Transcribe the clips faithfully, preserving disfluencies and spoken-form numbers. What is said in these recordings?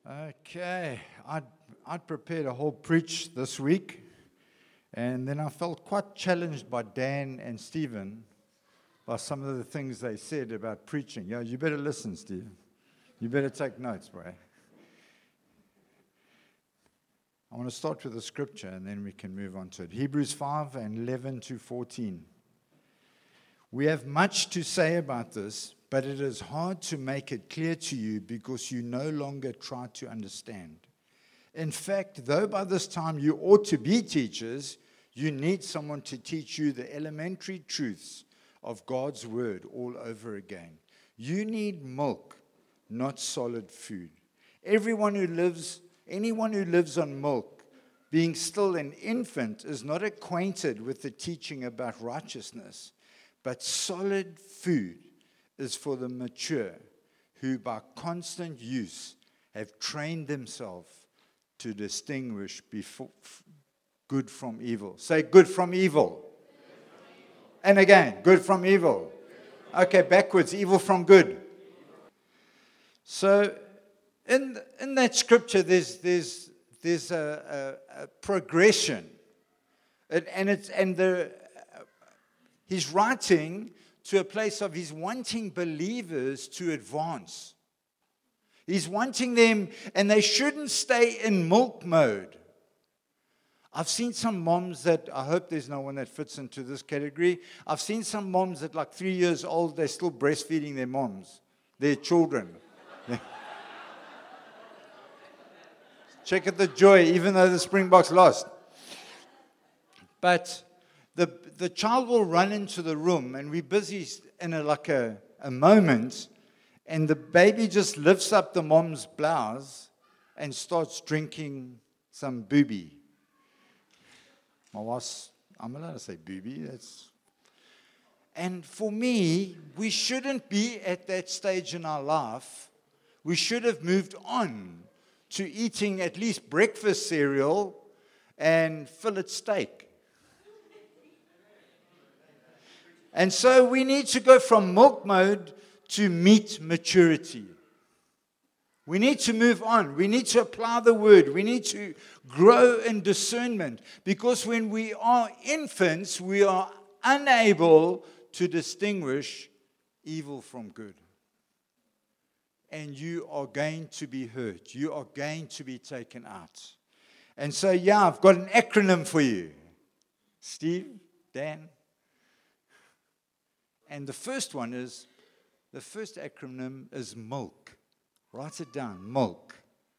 Okay, I'd, I'd prepared a whole preach this week, and then I felt quite challenged by Dan and Stephen by some of the things they said about preaching. Yeah, you better listen, Steve. You better take notes, boy. I want to start with the scripture, and then we can move on to it. Hebrews five and eleven to fourteen. We have much to say about this, but it is hard to make it clear to you because you no longer try to understand. In fact, though by this time you ought to be teachers, you need someone to teach you the elementary truths of God's word all over again. You need milk, not solid food. Everyone who lives, anyone who lives on milk, being still an infant, is not acquainted with the teaching about righteousness. But solid food is for the mature, who by constant use have trained themselves to distinguish before, good from evil. Say good from evil. And again, good from evil. Okay, backwards, evil from good. So in, in that scripture, there's, there's, there's a, a, a progression. And, and, it's, and the... He's writing to a place of he's wanting believers to advance. He's wanting them, and they shouldn't stay in milk mode. I've seen some moms that, I hope there's no one that fits into this category. I've seen some moms that like three years old, they're still breastfeeding their moms, their children. Check at the joy, even though the Springboks lost. But The, the child will run into the room, and we're busy in a, like a, a moment, and the baby just lifts up the mom's blouse and starts drinking some booby. My wife's, I'm allowed to say booby. That's, and for me, we shouldn't be at that stage in our life. We should have moved on to eating at least breakfast cereal and fillet steak. And so we need to go from milk mode to meat maturity. We need to move on. We need to apply the word. We need to grow in discernment. Because when we are infants, we are unable to distinguish evil from good. And you are going to be hurt. You are going to be taken out. And so, yeah, I've got an acronym for you. Steve, Dan. And the first one is, the first acronym is MILK. Write it down, MILK.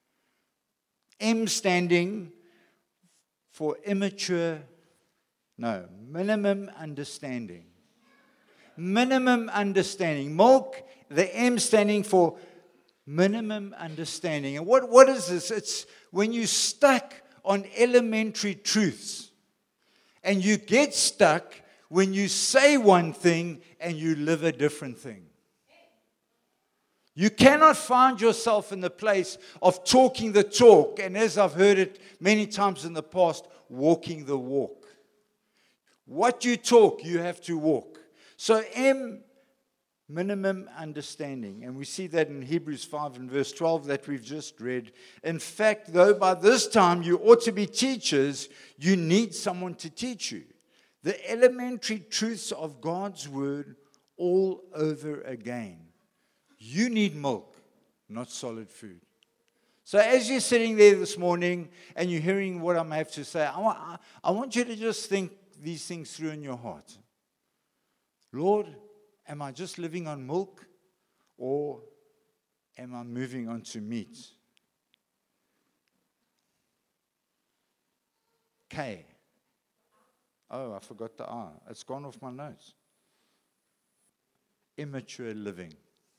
M standing for immature, no, minimum understanding. Minimum understanding. MILK, the M standing for minimum understanding. And what, what is this? It's when you're stuck on elementary truths. And you get stuck when you say one thing and you live a different thing. You cannot find yourself in the place of talking the talk, and as I've heard it many times in the past, walking the walk. What you talk, you have to walk. So M, minimum understanding. And we see that in Hebrews five and verse twelve that we've just read. In fact, though by this time you ought to be teachers, you need someone to teach you the elementary truths of God's word all over again. You need milk, not solid food. So as you're sitting there this morning and you're hearing what I have to say, I want, I want you to just think these things through in your heart. Lord, am I just living on milk, or am I moving on to meat? K. Oh, I forgot the R. It's gone off my notes. Immature living.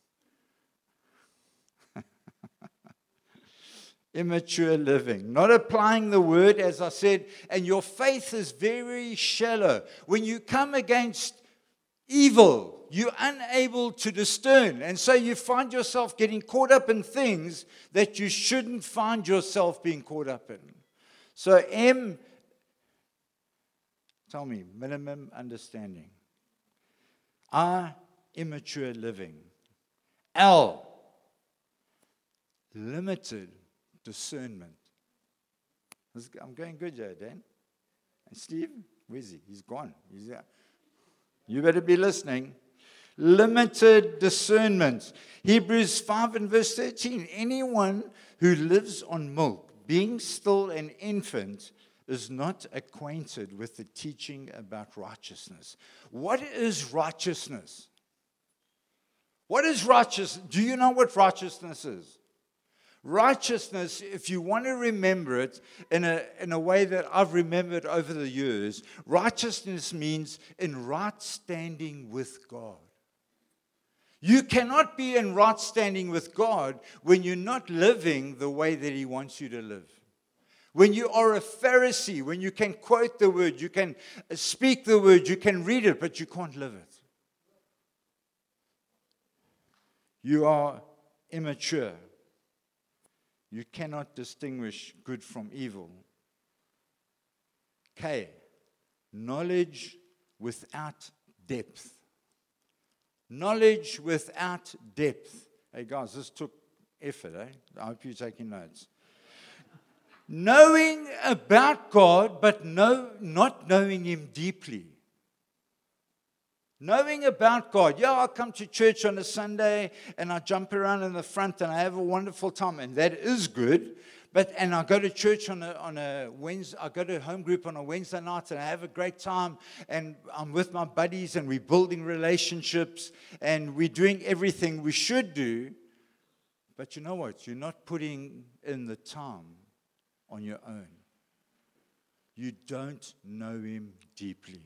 Immature living. Not applying the word, as I said, and your faith is very shallow. When you come against evil, you're unable to discern. And so you find yourself getting caught up in things that you shouldn't find yourself being caught up in. So M, tell me, minimum understanding. I, immature living. L, limited discernment. I'm going good, Joe, Dan. And Steve, where's he? He's gone. He's out. You better be listening. Limited discernment. Hebrews five and verse thirteen. Anyone who lives on milk, being still an infant, is not acquainted with the teaching about righteousness. What is righteousness? What is righteousness? Do you know what righteousness is? Righteousness, if you want to remember it in a, in a way that I've remembered over the years, righteousness means in right standing with God. You cannot be in right standing with God when you're not living the way that He wants you to live. When you are a Pharisee, when you can quote the word, you can speak the word, you can read it, but you can't live it. You are immature. You cannot distinguish good from evil. K, knowledge without depth. Knowledge without depth. Hey guys, this took effort, eh? I hope you're taking notes. Knowing about God, but no, not knowing Him deeply. Knowing about God. Yeah, I come to church on a Sunday and I jump around in the front and I have a wonderful time, and that is good. But and I go to church on a on a Wednesday. I go to home group on a Wednesday night and I have a great time. And I'm with my buddies and we're building relationships and we're doing everything we should do. But you know what? You're not putting in the time on your own. You don't know Him deeply.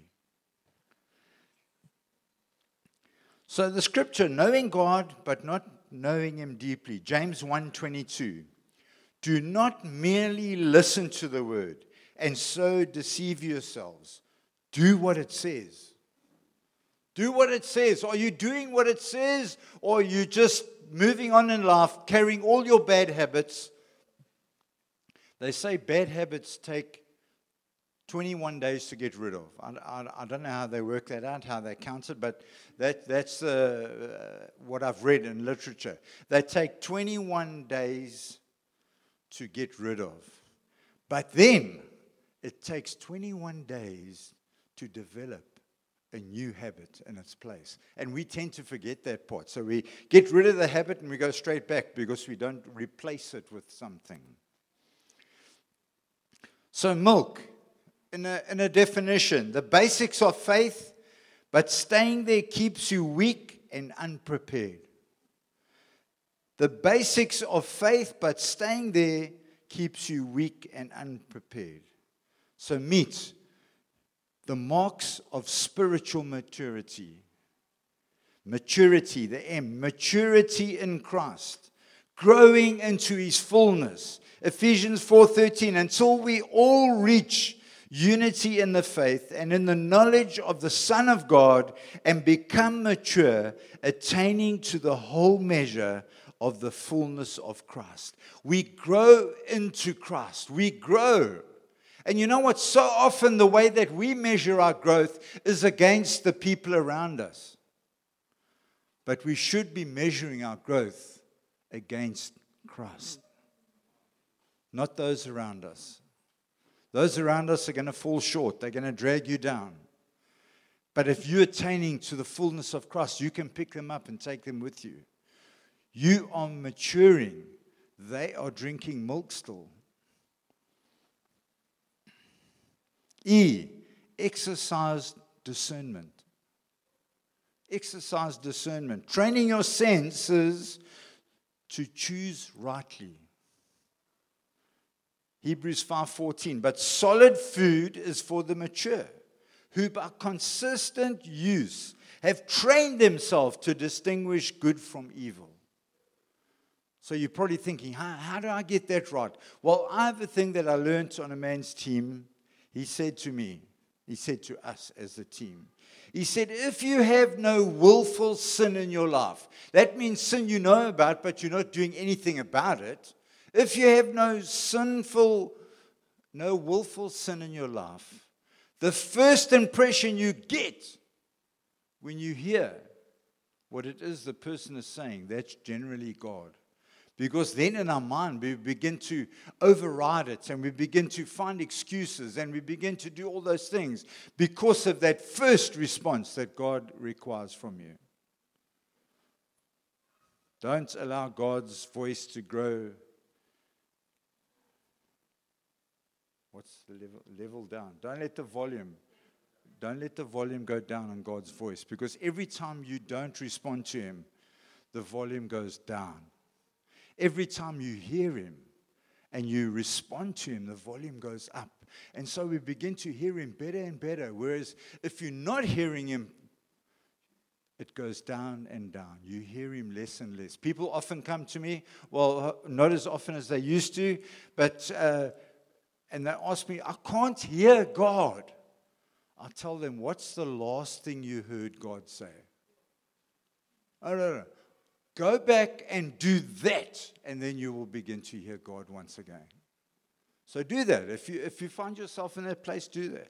So the scripture, knowing God, but not knowing Him deeply. James one twenty-two. Do not merely listen to the word and so deceive yourselves. Do what it says. Do what it says. Are you doing what it says, or are you just moving on in life, carrying all your bad habits? They say bad habits take twenty-one days to get rid of. I, I, I don't know how they work that out, how they count it, but that, that's uh, uh, what I've read in literature. They take twenty-one days to get rid of. But then it takes twenty-one days to develop a new habit in its place. And we tend to forget that part. So we get rid of the habit and we go straight back because we don't replace it with something. So milk. In a, in a definition, the basics of faith, but staying there keeps you weak and unprepared. The basics of faith, but staying there keeps you weak and unprepared. So meet the marks of spiritual maturity. Maturity, the M, maturity in Christ, growing into His fullness. Ephesians four thirteen, until we all reach unity in the faith and in the knowledge of the Son of God and become mature, attaining to the whole measure of the fullness of Christ. We grow into Christ. We grow. And you know what? So often the way that we measure our growth is against the people around us. But we should be measuring our growth against Christ, not those around us. Those around us are going to fall short. They're going to drag you down. But if you're attaining to the fullness of Christ, you can pick them up and take them with you. You are maturing. They are drinking milk still. E, exercise discernment. Exercise discernment. Training your senses to choose rightly. Hebrews five fourteen, but solid food is for the mature, who by consistent use have trained themselves to distinguish good from evil. So you're probably thinking, how, how do I get that right? Well, I have a thing that I learned on a man's team. He said to me, he said to us as a team, he said, if you have no willful sin in your life, that means sin you know about, but you're not doing anything about it. If you have no sinful, no willful sin in your life, the first impression you get when you hear what it is the person is saying, that's generally God. Because then in our mind, we begin to override it and we begin to find excuses and we begin to do all those things because of that first response that God requires from you. Don't allow God's voice to grow. What's the level? Level down. Don't let the volume, don't let the volume go down on God's voice, because every time you don't respond to Him, the volume goes down. Every time you hear Him and you respond to Him, the volume goes up. And so we begin to hear Him better and better. Whereas if you're not hearing Him, it goes down and down. You hear Him less and less. People often come to me, well, not as often as they used to, but, uh, and they ask me, I can't hear God. I tell them, what's the last thing you heard God say? I don't know. Go back and do that, and then you will begin to hear God once again. So do that. If you, if you find yourself in that place, do that.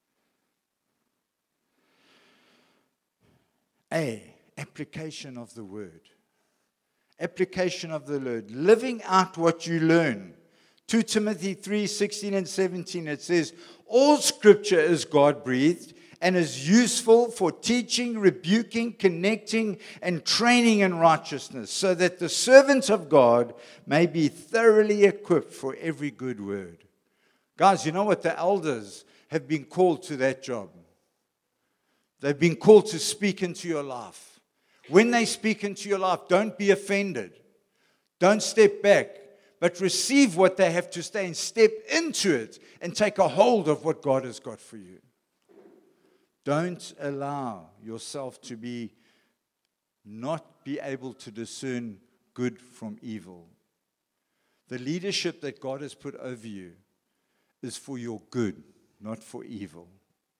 A, application of the word. Application of the word. Living out what you learn. Second Timothy three, sixteen and seventeen, it says, all scripture is God-breathed and is useful for teaching, rebuking, connecting, and training in righteousness, so that the servant of God may be thoroughly equipped for every good word. Guys, you know what? The elders have been called to that job. They've been called to speak into your life. When they speak into your life, don't be offended. Don't step back, but receive what they have to say and step into it and take a hold of what God has got for you. Don't allow yourself to be not be able to discern good from evil. The leadership that God has put over you is for your good, not for evil.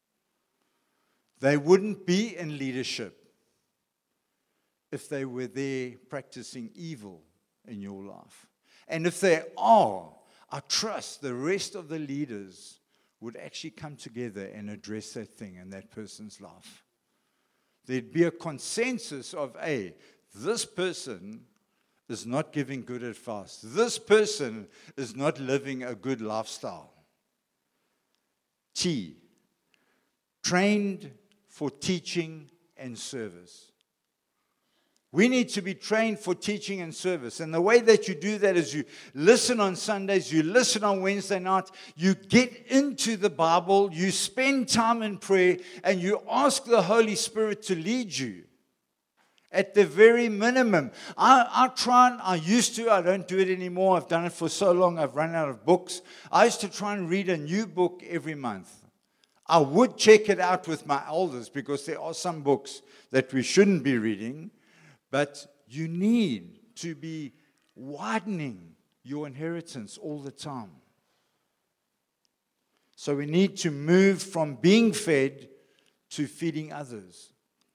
They wouldn't be in leadership if they were there practicing evil in your life. And if they are, I trust the rest of the leaders would actually come together and address that thing in that person's life. There'd be a consensus of, hey, this person is not giving good advice. This person is not living a good lifestyle. T, trained for teaching and service. We need to be trained for teaching and service. And the way that you do that is you listen on Sundays, you listen on Wednesday night, you get into the Bible, you spend time in prayer, and you ask the Holy Spirit to lead you. At the very minimum. I, I try and I used to, I don't do it anymore. I've done it for so long, I've run out of books. I used to try and read a new book every month. I would check it out with my elders, because there are some books that we shouldn't be reading. But you need to be widening your inheritance all the time. So we need to move from being fed to feeding others.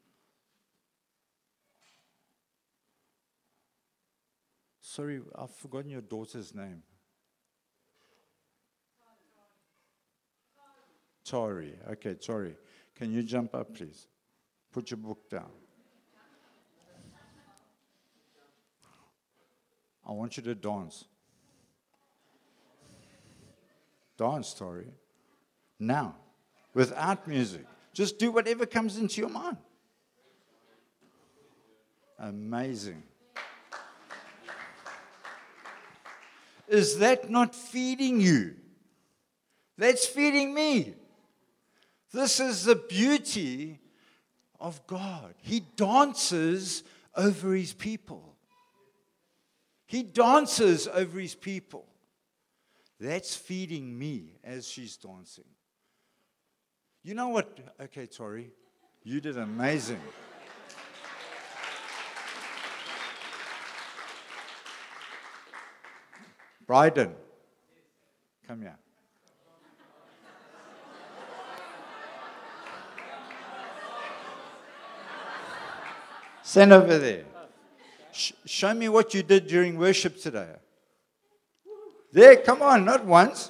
Sorry, I've forgotten your daughter's name. Tori. Okay, Tori. Can you jump up, please? Put your book down. I want you to dance. Dance, Tori. Now, without music. Just do whatever comes into your mind. Amazing. Is that not feeding you? That's feeding me. This is the beauty of God. He dances over His people. He dances over His people. That's feeding me as she's dancing. You know what? Okay, Tori, you did amazing. Bryden, come here. Stand over there. Sh- show me what you did during worship today. There, come on, not once.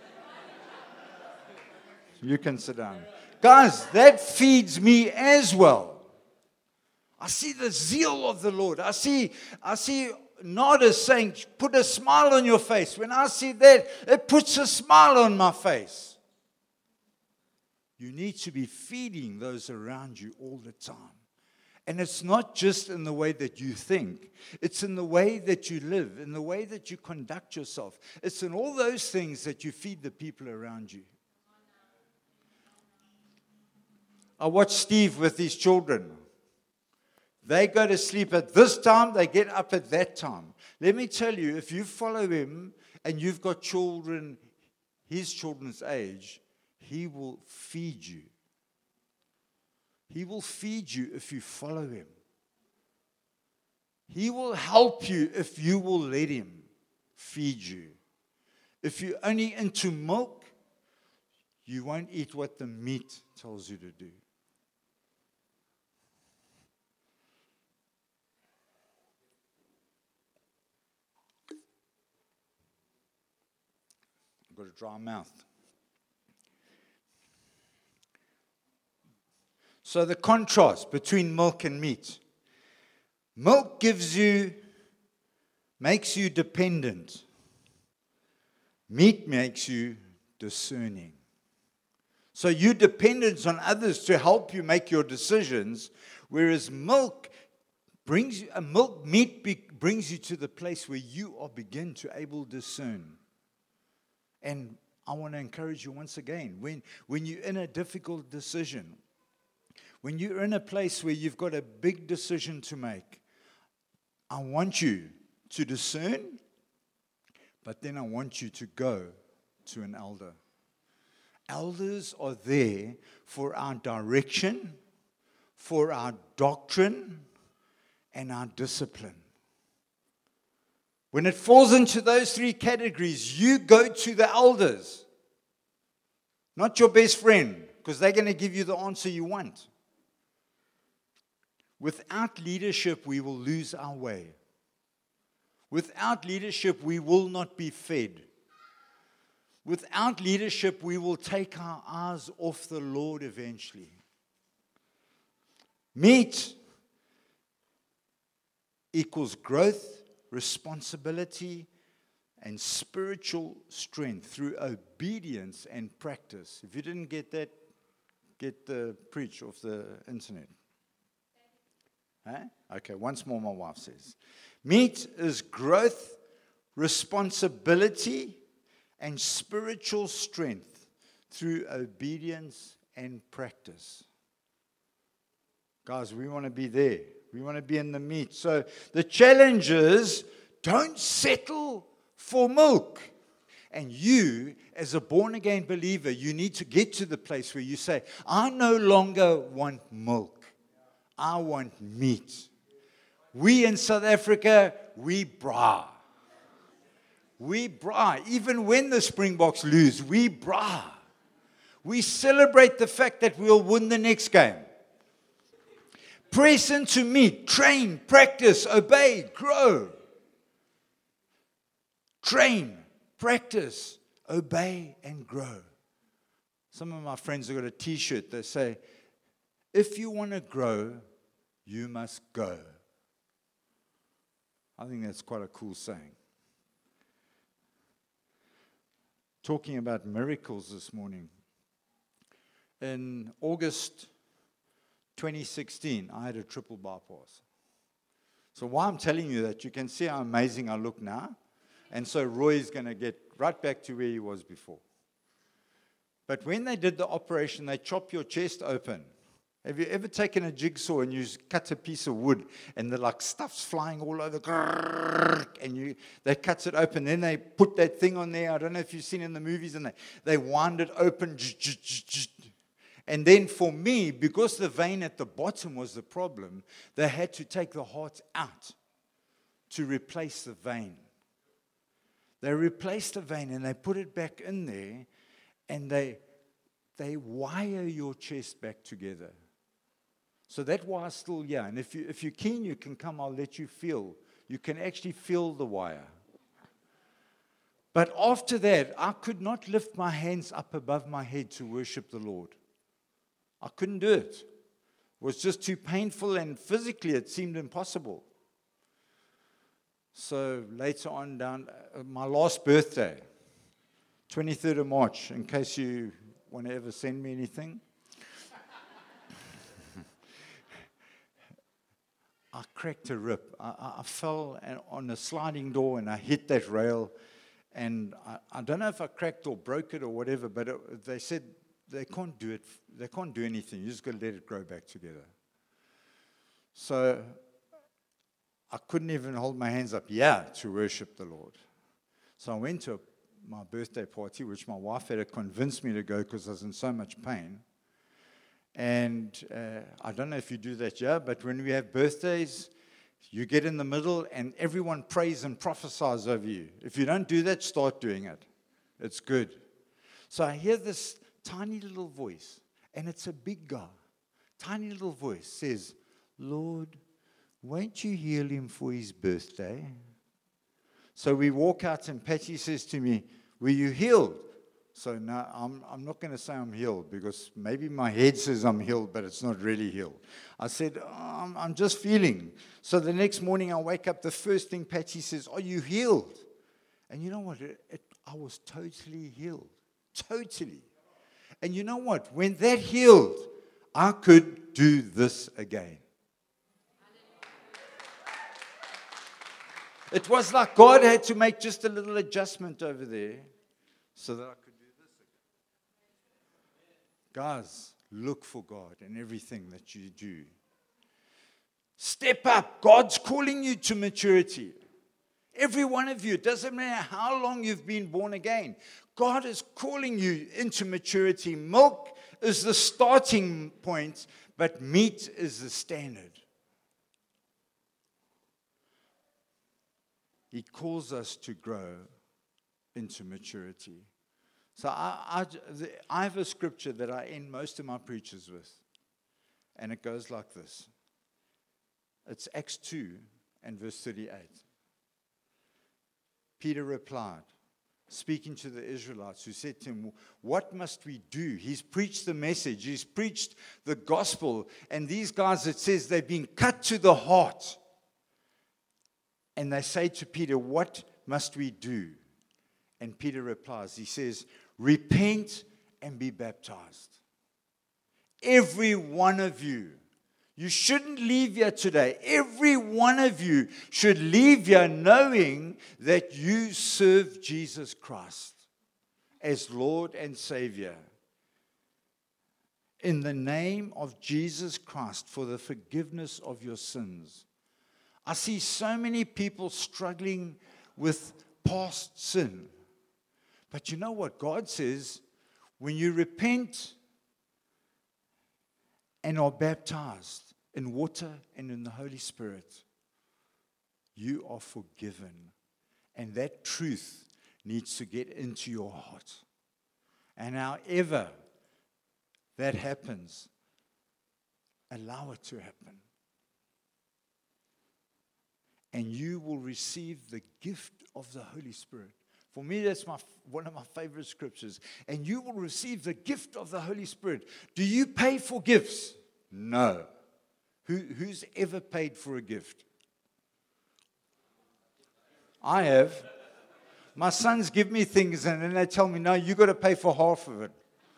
You can sit down. Guys, that feeds me as well. I see the zeal of the Lord. I see, I see not as saying, put a smile on your face. When I see that, it puts a smile on my face. You need to be feeding those around you all the time. And it's not just in the way that you think. It's in the way that you live, in the way that you conduct yourself. It's in all those things that you feed the people around you. I watch Steve with his children. They go to sleep at this time, they get up at that time. Let me tell you, if you follow him and you've got children, his children's age, he will feed you. He will feed you if you follow him. He will help you if you will let him feed you. If you're only into milk, you won't eat what the meat tells you to do. I've got a dry mouth. So the contrast between milk and meat. Milk gives you, makes you dependent. Meat makes you discerning. So you're dependent on others to help you make your decisions, whereas milk brings you, a milk meat be, brings you to the place where you are begin to able to discern. And I want to encourage you once again, when, when you're in a difficult decision, when you're in a place where you've got a big decision to make, I want you to discern, but then I want you to go to an elder. Elders are there for our direction, for our doctrine, and our discipline. When it falls into those three categories, you go to the elders, not your best friend, because they're going to give you the answer you want. Without leadership, we will lose our way. Without leadership, we will not be fed. Without leadership, we will take our eyes off the Lord eventually. Meat equals growth, responsibility, and spiritual strength through obedience and practice. If you didn't get that, get the preach off the internet. Huh? Okay, once more, my wife says. Meat is growth, responsibility, and spiritual strength through obedience and practice. Guys, we want to be there. We want to be in the meat. So the challenge is, don't settle for milk. And you, as a born-again believer, you need to get to the place where you say, I no longer want milk. I want meat. We in South Africa, we bra. We bra. Even when the Springboks lose, we bra. We celebrate the fact that we'll win the next game. Press into meat. Train, practice, obey, grow. Train, practice, obey, and grow. Some of my friends have got a t-shirt that say, if you want to grow, you must go. I think that's quite a cool saying. Talking about miracles this morning. In August twenty sixteen, I had a triple bypass. So why I'm telling you that, you can see how amazing I look now. And so Roy's going to get right back to where he was before. But when they did the operation, they chop your chest open. Have you ever taken a jigsaw and you cut a piece of wood and the like stuff's flying all over, and you they cut it open, then they put that thing on there. I don't know if you've seen it in the movies, and they, they wind it open. And then for me, because the vein at the bottom was the problem, they had to take the heart out to replace the vein. They replaced the vein and they put it back in there, and they they wire your chest back together. So that wire's still here. And if, you, if you're keen, you can come, I'll let you feel. You can actually feel the wire. But after that, I could not lift my hands up above my head to worship the Lord. I couldn't do it. It was just too painful, and physically it seemed impossible. So later on, down uh, my last birthday, twenty-third of March, in case you want to ever send me anything. I cracked a rib. I, I, I fell and, on a sliding door and I hit that rail. And I, I don't know if I cracked or broke it or whatever, but it, they said they can't do it. They can't do anything. You just got to let it grow back together. So I couldn't even hold my hands up, yeah, to worship the Lord. So I went to my birthday party, which my wife had to convince me to go because I was in so much pain. And uh, I don't know if you do that, yeah, but when we have birthdays, you get in the middle and everyone prays and prophesies over you. If you don't do that, start doing it. It's good. So I hear this tiny little voice, and it's a big guy. Tiny little voice says, Lord, won't you heal him for his birthday? So we walk out and Patty says to me, were you healed? So no, I'm, I'm not going to say I'm healed because maybe my head says I'm healed, but it's not really healed. I said, oh, I'm, I'm just feeling. So the next morning I wake up, the first thing Patty says, are you healed? And you know what? It, it, I was totally healed. Totally. And you know what? When that healed, I could do this again. It was like God had to make just a little adjustment over there so that I could do this again. Guys, look for God in everything that you do. Step up. God's calling you to maturity. Every one of you, it doesn't matter how long you've been born again. God is calling you into maturity. Milk is the starting point, but meat is the standard. He calls us to grow into maturity. So I, I, I have a scripture that I end most of my preachers with. And it goes like this. It's Acts two and verse thirty-eight. Peter replied, speaking to the Israelites, who said to him, what must we do? He's preached the message. He's preached the gospel. And these guys, it says, they've been cut to the heart. And they say to Peter, what must we do? And Peter replies, he says, repent and be baptized. Every one of you. You shouldn't leave here today. Every one of you should leave here knowing that you serve Jesus Christ as Lord and Savior. In the name of Jesus Christ for the forgiveness of your sins. I see so many people struggling with past sin. But you know what? God says, when you repent and are baptized in water and in the Holy Spirit, you are forgiven. And that truth needs to get into your heart. And however that happens, allow it to happen. And you will receive the gift of the Holy Spirit. For me, that's my one of my favorite scriptures. And you will receive the gift of the Holy Spirit. Do you pay for gifts? No. Who, who's ever paid for a gift? I have. My sons give me things and then they tell me, no, you got to pay for half of it.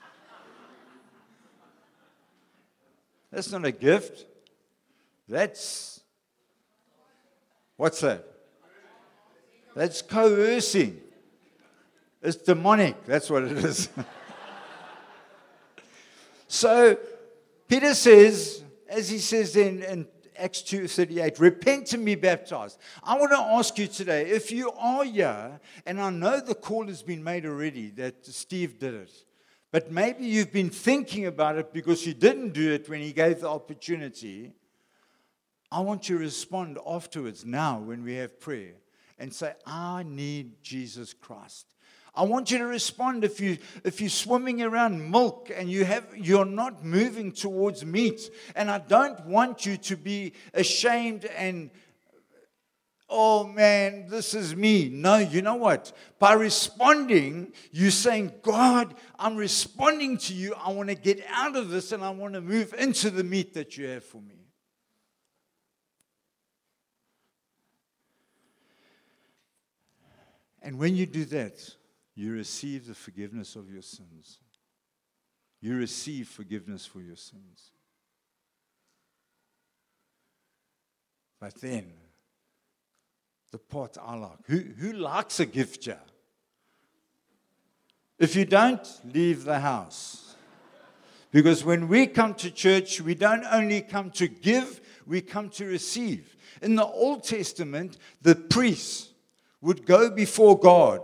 That's not a gift. That's, what's that? That's coercing. It's demonic. That's what it is. So, Peter says, as he says in, in Acts two thirty-eight, repent and be baptized. I want to ask you today, if you are here, and I know the call has been made already that Steve did it, but maybe you've been thinking about it because you didn't do it when he gave the opportunity. I want you to respond afterwards now when we have prayer and say, I need Jesus Christ. I want you to respond if you if you're swimming around milk and you have you're not moving towards meat. And I don't want you to be ashamed and, oh man, this is me. No, you know what? By responding, you're saying, God, I'm responding to you. I want to get out of this and I want to move into the meat that you have for me. And when you do that, you receive the forgiveness of your sins. You receive forgiveness for your sins. But then, the part I like, who, who likes a gift jar? If you don't, leave the house. Because when we come to church, we don't only come to give, we come to receive. In the Old Testament, the priests would go before God.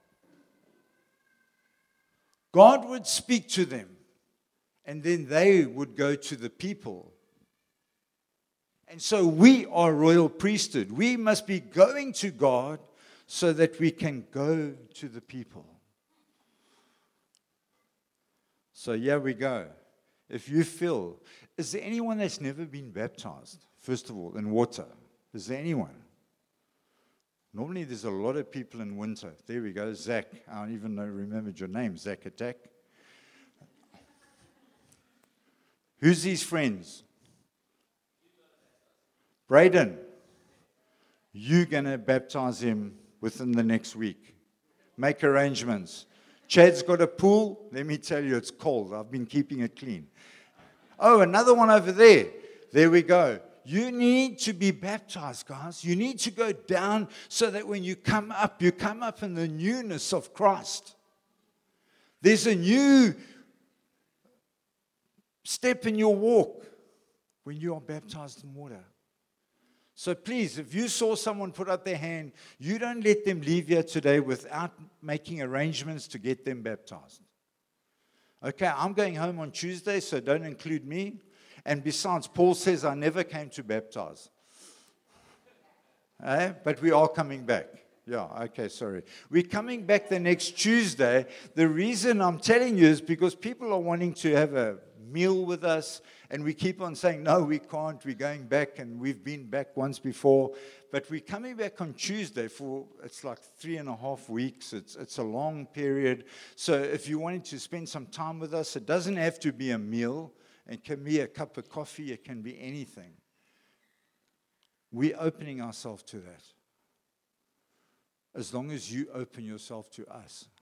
God would speak to them, and then they would go to the people. And so we are royal priesthood. We must be going to God so that we can go to the people. So here we go. If you feel, is there anyone that's never been baptized, first of all, in water? Is there anyone? Normally there's a lot of people in winter. There we go, Zach. I don't even know, remembered your name, Zach Attack. Who's his friends? Braden. You're going to baptize him within the next week. Make arrangements. Chad's got a pool. Let me tell you, it's cold. I've been keeping it clean. Oh, another one over there. There we go. You need to be baptized, guys. You need to go down so that when you come up, you come up in the newness of Christ. There's a new step in your walk when you are baptized in water. So please, if you saw someone put up their hand, you don't let them leave here today without making arrangements to get them baptized. Okay, I'm going home on Tuesday, so don't include me. And besides, Paul says I never came to baptize. Eh? But we are coming back. Yeah, okay, sorry. We're coming back the next Tuesday. The reason I'm telling you is because people are wanting to have a meal with us, and we keep on saying, no, we can't, we're going back, and we've been back once before, but we're coming back on Tuesday for, it's like three and a half weeks, it's, it's a long period, so if you wanted to spend some time with us, it doesn't have to be a meal, it can be a cup of coffee, it can be anything. We're opening ourselves to that, as long as you open yourself to us.